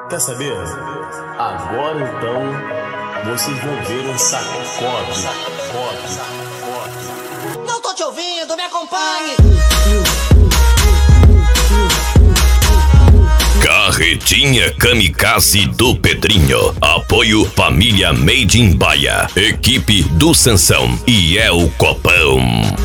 Quer saber? Agora então vocês vão ver um sacode. Não tô te ouvindo, me acompanhe. Carretinha Kamikaze do Pedrinho. Apoio família Made in Baia. Equipe do Sansão e é o Copão.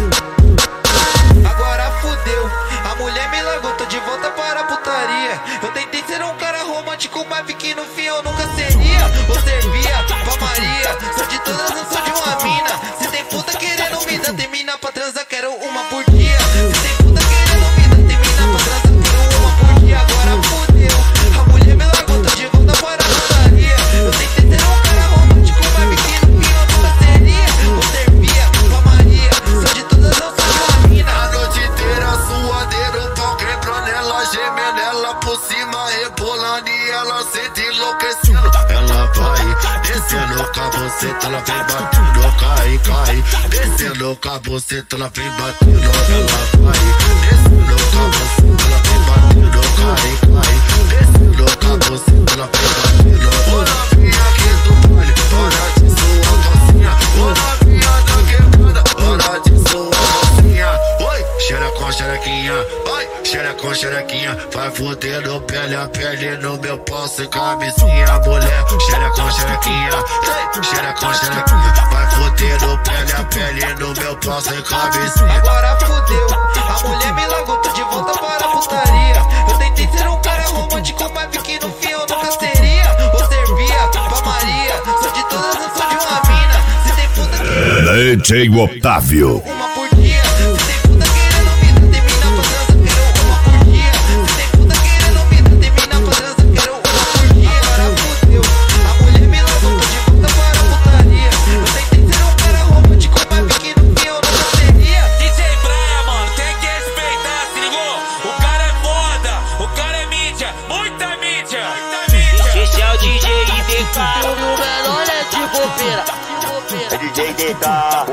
Agora fudeu, a mulher me largou, tô de volta para a putaria. Eu tentei ser um cara romântico, mas vi que no fim eu nunca seria. Ou servia pra Maria, sou de todas, não sou de uma mina. Se tem puta querendo me dar, tem mina pra transar, quero uma por dia. Se tem puta querendo me dar, tem mina pra transar, quero uma por dia. Agora fudeu, a mulher me largou, tô de volta para a putaria. Eu tentei ser um cara romântico, mas vi que no fim eu nunca seria. Ou servia pra Maria, sou de todas, não sou de uma mina. A noite inteira suadeiro, o pau quebrando, ela gemendo, ela por cima rebolando e ela sente enlouquecendo. Ela vai descendo com a buceta, ela vem batendo, cai. Descendo com a buceta, ela vem batendo. Ela vai descendo com a buceta, ela vem batendo, cai. Descendo com a buceta, ela vem batendo. Ô novinha aqui do baile, hora de sua calcinha. Ô novinha da quebrada, hora de sua calcinha. Oi, cheira com xerequinha, vai, cheira com xerequinha. Vai fudendo pele a pele no meu pau sem camisinha. Mulher, cheira com xerequinha, cheira com xerequinha. Vai fudendo pele a pele no meu pau sem camisinha. Agora fudeu, a mulher me largou, tô de volta para a putaria. Eu tentei ser um cara romântico, mas vi que no fim eu nunca seria. Ou servia pra Maria, sou de todas, não sou de uma mina. Se tem puta querendo DJ Otávio. uma por dia. Se tem puta querendo me dar, tem mina pra transar, quero uma por dia. Se tem puta querendo me dar, tem mina pra transar, quero uma por dia. Agora fudeu, a mulher me largou, tô de volta para a putaria. Eu tentei ser um cara romântico, mas vi que no fim eu nunca seria. DJ Braia, mano, tem que respeitar, se ligou? O cara é foda, o cara é mídia, muita mídia. Esse é o DJ DK, o menor é de bobeira. É DJ DK,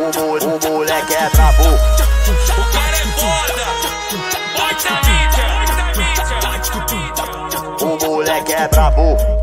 o moleque é brabo. O cara é foda, muita mídia. O moleque é brabo.